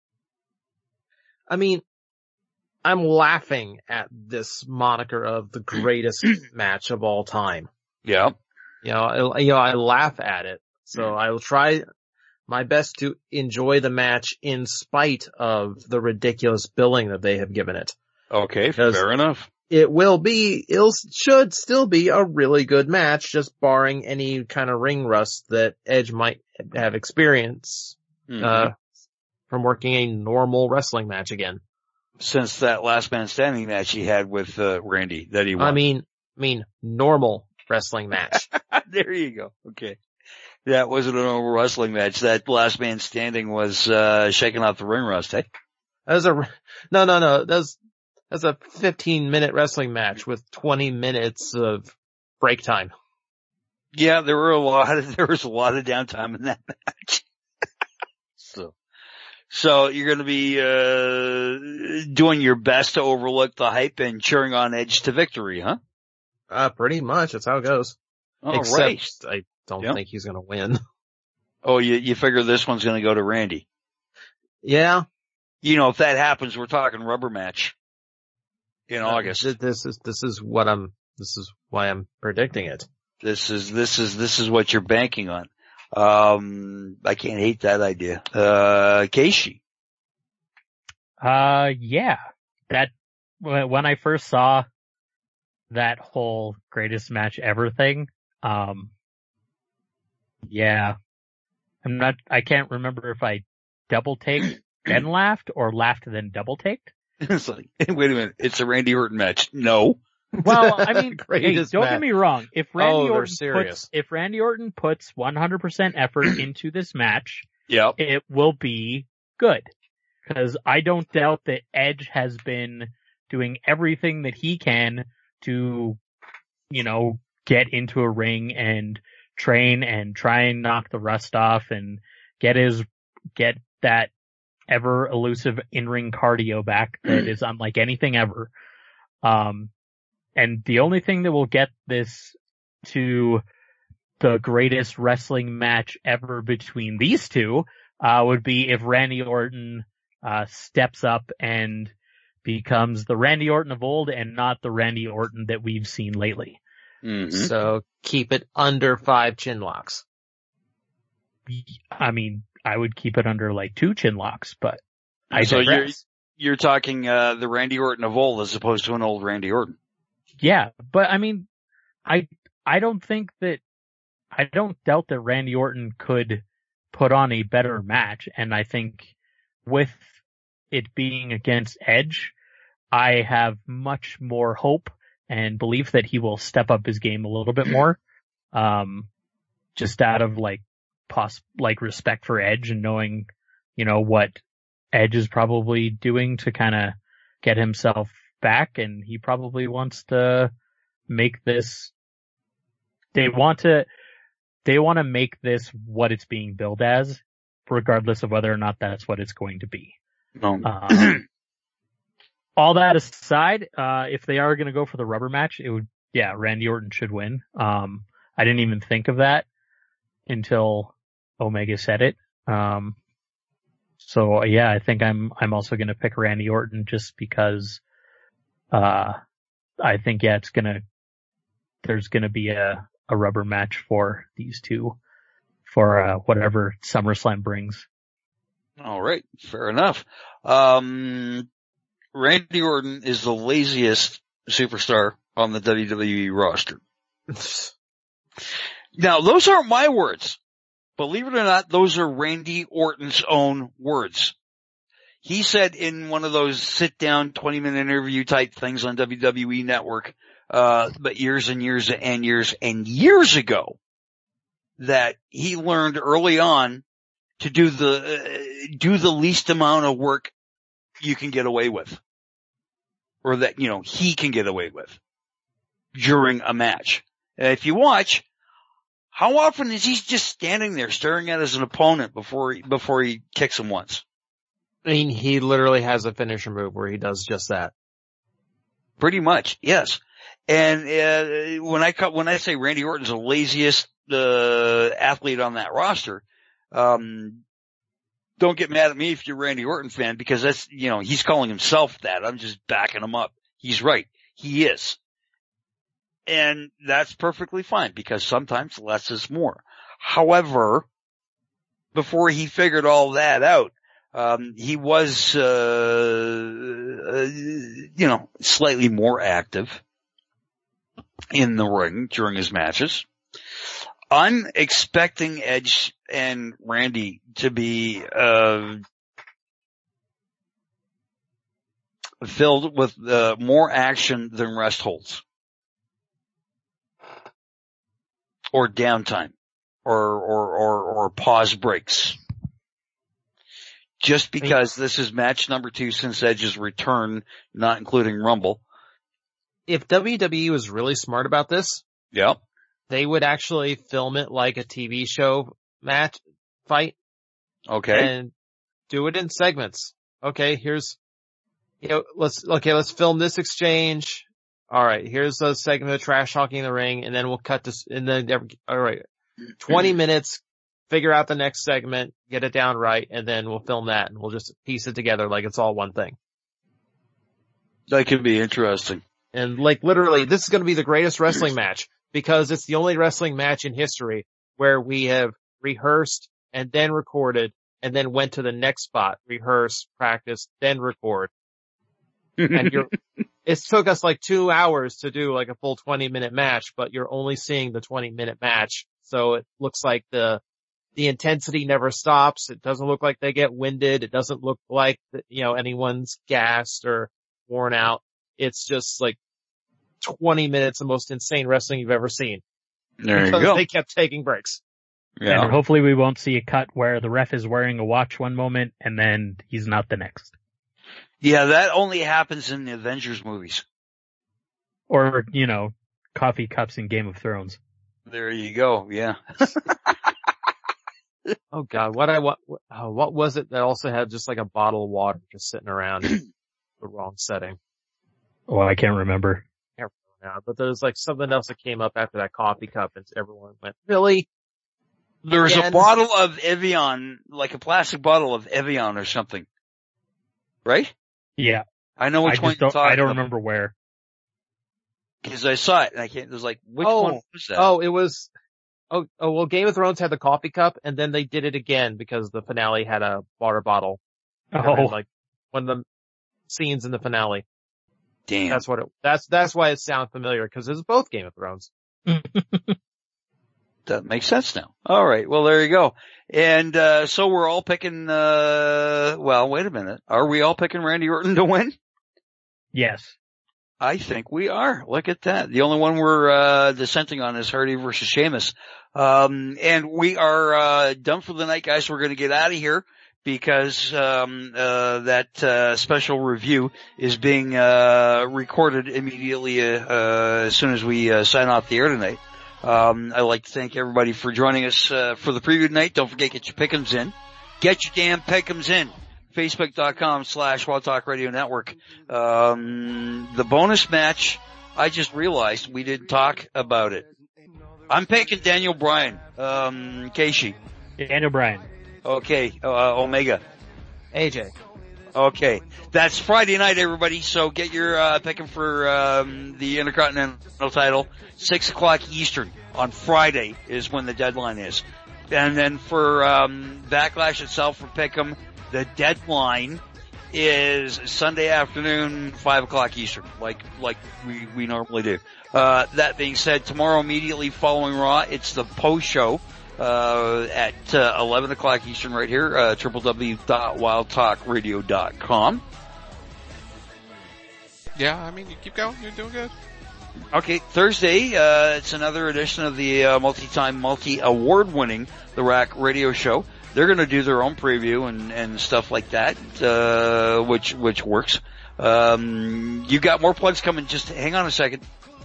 I mean, I'm laughing at this moniker of the greatest match of all time. Yeah. You know, I, you know, I laugh at it. So I will try my best to enjoy the match in spite of the ridiculous billing that they have given it. Okay, fair enough. It will be, it should still be a really good match, just barring any kind of ring rust that Edge might have experienced, mm-hmm. uh, from working a normal wrestling match again. Since that last man standing match he had with, uh, Randy that he won. I mean, I mean, normal wrestling match. There you go. Okay. That wasn't a normal wrestling match. That last man standing was, uh, shaking off the ring rust, eh? That was a, no, no, no. That was, that was a fifteen minute wrestling match with twenty minutes of break time. Yeah, there were a lot of, there was a lot of downtime in that match. so. So you're going to be uh doing your best to overlook the hype and cheering on Edge to victory, huh? Uh, pretty much. That's how it goes. All Except right. I don't yep. think he's going to win. Oh, you you figure this one's going to go to Randy? Yeah. You know, if that happens, we're talking rubber match in uh, August. This is this is what I'm. This is why I'm predicting it. This is this is this is what you're banking on. Um, I can't hate that idea. Uh, Keishi. Uh, yeah. That, when I first saw that whole greatest match ever thing, um, yeah. I'm not, I can't remember if I double taked then laughed or laughed then double taked. It's like, wait a minute, it's a Randy Orton match. No. Well, I mean, hey, don't match. get me wrong. If Randy oh, Orton serious. puts, if Randy Orton puts one hundred percent effort into this match, yep. it will be good. Because I don't doubt that Edge has been doing everything that he can to, you know, get into a ring and train and try and knock the rust off and get his, get that ever elusive in-ring cardio back that is unlike anything ever. Um, And the only thing that will get this to the greatest wrestling match ever between these two, uh, would be if Randy Orton, uh, steps up and becomes the Randy Orton of old and not the Randy Orton that we've seen lately. Mm-hmm. So keep it under five chin locks. I mean, I would keep it under like two chin locks, but I so you're, digress. you're talking, uh, the Randy Orton of old as opposed to an old Randy Orton. Yeah, but I mean, I, I don't think that, I don't doubt that Randy Orton could put on a better match, and I think with it being against Edge, I have much more hope and belief that he will step up his game a little bit more. Um, just out of like poss, like respect for Edge and knowing, you know, what Edge is probably doing to kind of get himself back, and he probably wants to make this, they want to, they want to make this what it's being billed as, regardless of whether or not that's what it's going to be. No. Um, all that aside, uh, if they are going to go for the rubber match, it would, yeah, Randy Orton should win. Um, I didn't even think of that until Omega said it. Um, so yeah, I think I'm, I'm also going to pick Randy Orton just because, uh, I think, yeah, it's going to, there's going to be a, a rubber match for these two for, uh, whatever SummerSlam brings. All right. Fair enough. Um, Randy Orton is the laziest superstar on the W W E roster. Now, those aren't my words. Believe it or not, those are Randy Orton's own words. He said in one of those sit-down twenty-minute interview type things on W W E Network, uh, but years and years and years and years ago, that he learned early on to do the uh, do the least amount of work you can get away with, or that, you know, he can get away with during a match. And if you watch, how often is he just standing there staring at his opponent before he, before he kicks him once? I mean, he literally has a finisher move where he does just that. Pretty much, yes. And uh, when I when I say Randy Orton's the laziest uh, athlete on that roster, um, don't get mad at me if you're a Randy Orton fan, because that's, you know, he's calling himself that. I'm just backing him up. He's right. He is. And that's perfectly fine, because sometimes less is more. However, before he figured all that out, um, he was, uh, uh, you know, slightly more active in the ring during his matches. I'm expecting Edge and Randy to be, uh, filled with, uh, more action than rest holds. Or downtime. Or, or, or, or pause breaks. Just because this is match number two since Edge's return, not including Rumble. If W W E was really smart about this, yeah, they would actually film it like a T V show match fight. Okay. And do it in segments. Okay, here's, you know, let's, okay, let's film this exchange. All right, here's a segment of trash talking in the ring, and then we'll cut this, and then, all right, twenty minutes, figure out the next segment, get it down right, and then we'll film that, and we'll just piece it together like it's all one thing. That could be interesting. And like literally, this is going to be the greatest wrestling match, because it's the only wrestling match in history where we have rehearsed and then recorded and then went to the next spot, rehearse, practice, then record. And you're, it took us like two hours to do like a full twenty minute match, but you're only seeing the twenty minute match. So it looks like the, the intensity never stops. It doesn't look like they get winded. It doesn't look like, you know, anyone's gassed or worn out. It's just like twenty minutes, the most insane wrestling you've ever seen. There you go. They kept taking breaks. Yeah. And hopefully we won't see a cut where the ref is wearing a watch one moment and then he's not the next. Yeah, that only happens in the Avengers movies. Or, you know, coffee cups in Game of Thrones. There you go, yeah. Oh God, what I, what, oh, what was it that also had just like a bottle of water just sitting around in the wrong setting? Oh, I can't remember. I can't remember now, but there's like something else that came up after that coffee cup and everyone went, really? There's Again? a bottle of Evian, like a plastic bottle of Evian or something. Right? Yeah. I know which I one just you're don't, talking I don't about. remember where. Because I saw it and I can't, it was like, which oh, one was that? Oh, it was, oh, oh, well, Game of Thrones had the coffee cup and then they did it again because the finale had a water bottle. Oh. Like one of the scenes in the finale. Damn. That's what it, that's, that's why it sounds familiar because it's both Game of Thrones. That makes sense now. All right. Well, there you go. And, uh, so we're all picking, uh, well, wait a minute. Are we all picking Randy Orton to win? Yes. I think we are. Look at that. The only one we're, uh, dissenting on is Hardy versus Sheamus. Um, and we are, uh, done for the night, guys. We're going to get out of here because, um, uh, that, uh, special review is being, uh, recorded immediately, uh, uh, as soon as we, uh, sign off the air tonight. Um, I'd like to thank everybody for joining us, uh, for the preview tonight. Don't forget, get your pick'ems in. Get your damn pick'ems in. Facebook.com slash Wild Talk Radio Network. Um, the bonus match, I just realized we didn't talk about it. I'm picking Daniel Bryan, um, Keishi. Daniel Bryan. Okay, uh, Omega. A J. Okay. That's Friday night, everybody, so get your, uh, picking for, um, the Intercontinental title. Six o'clock Eastern on Friday is when the deadline is. And then for, um, Backlash itself for Pick'em, the deadline is Sunday afternoon, five o'clock Eastern, like, like we, we normally do. Uh, that being said, tomorrow immediately following Raw, it's the post show, uh, at, uh, eleven o'clock Eastern right here, uh, w w w dot wild talk radio dot com. Yeah, I mean, you keep going, you're doing good. Okay, Thursday, uh, it's another edition of the, uh, multi-time, multi-award winning The Rack Radio Show. They're gonna do their own preview and, and stuff like that, uh, which, which works. Um, you got more plugs coming, just hang on a second.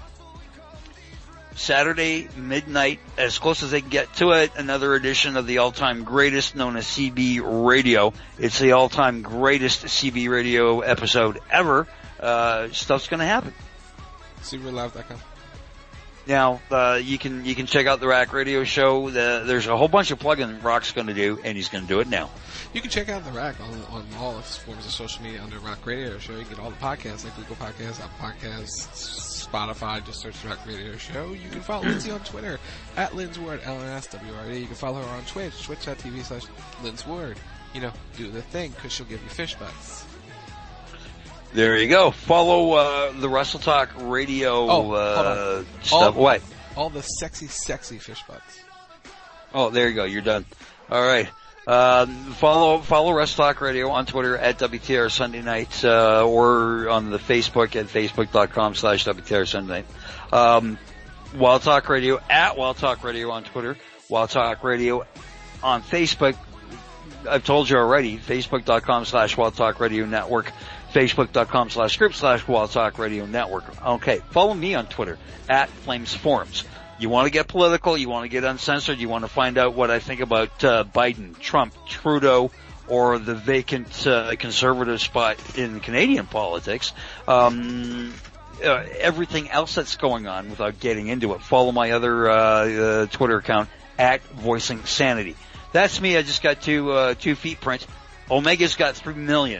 Saturday, midnight, as close as they can get to it, another edition of the all-time greatest known as C B Radio. It's the all-time greatest C B Radio episode ever. Uh, stuff's gonna happen. C B live dot com. Now, uh, you can, you can check out the Rack Radio Show. The, there's a whole bunch of plug-in Rock's gonna do, and he's gonna do it now. You can check out the Rack on, on all forms of social media under Rack Radio Show. You can get all the podcasts, like Google Podcasts, Apple Podcasts, Spotify. Just search the Rack Radio Show. You can follow Lindsay on Twitter, at Linsword, L N S W R D. You can follow her on Twitch, twitch.tv slash Linsword. You know, do the thing, cause she'll give you fish butts. There you go. Follow, uh, the Wrestle Talk Radio, oh, uh, stuff. All, what? All the sexy, sexy fish butts. Oh, there you go. You're done. All right. Um, follow, follow Wrestle Talk Radio on Twitter at W T R Sunday Night, uh, or on the Facebook at facebook.com slash WTR Sunday Night. Um, Wild Talk Radio at Wild Talk Radio on Twitter. Wild Talk Radio on Facebook. I've told you already. Facebook.com slash Wild Talk Radio Network. Facebook.com slash script slash Wild Talk Radio Network. Okay. Follow me on Twitter at Flames Forums. You want to get political, you want to get uncensored, you want to find out what I think about uh, Biden, Trump, Trudeau, or the vacant uh, conservative spot in Canadian politics. Um, uh, everything else that's going on without getting into it. Follow my other uh, uh Twitter account at Voicing Sanity. That's me. I just got two uh, two feet print. Omega's got three million.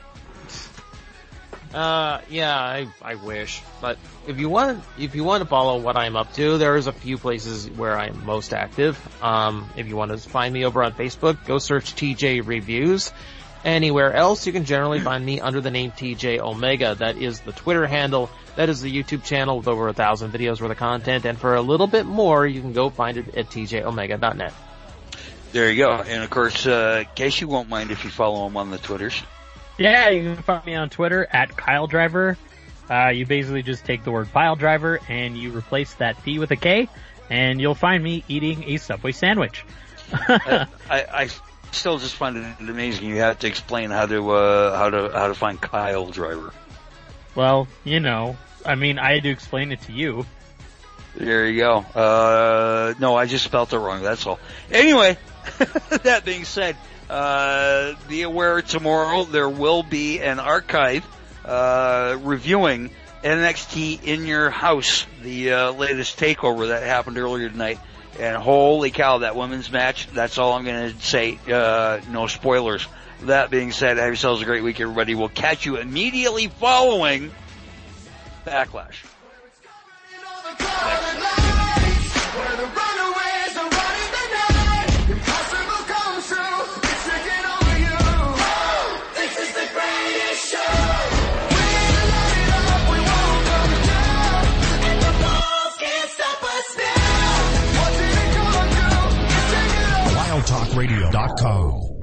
Uh, yeah, I, I wish. But if you want, if you want to follow what I'm up to, there's a few places where I'm most active. Um, if you want to find me over on Facebook, go search T J Reviews. Anywhere else, you can generally find me under the name T J Omega. That is the Twitter handle. That is the YouTube channel with over a thousand videos worth of content. And for a little bit more, you can go find it at T J Omega dot net. There you go. And of course, uh, Casey won't mind if you follow him on the Twitters. Yeah, you can find me on Twitter at Kyle Driver. Uh, you basically just take the word pile driver and you replace that P with a K, and you'll find me eating a Subway sandwich. I, I, I still just find it amazing. You have to explain how to uh, how to how to find Kyle Driver. Well, you know, I mean, I had to explain it to you. There you go. Uh, no, I just spelled it wrong. That's all. Anyway, that being said. Uh, be aware tomorrow there will be an archive, uh, reviewing N X T In Your House, the, uh, latest takeover that happened earlier tonight. And holy cow, that women's match, that's all I'm gonna say, uh, no spoilers. That being said, have yourselves a great week, everybody. We'll catch you immediately following Backlash. wild talk radio dot com.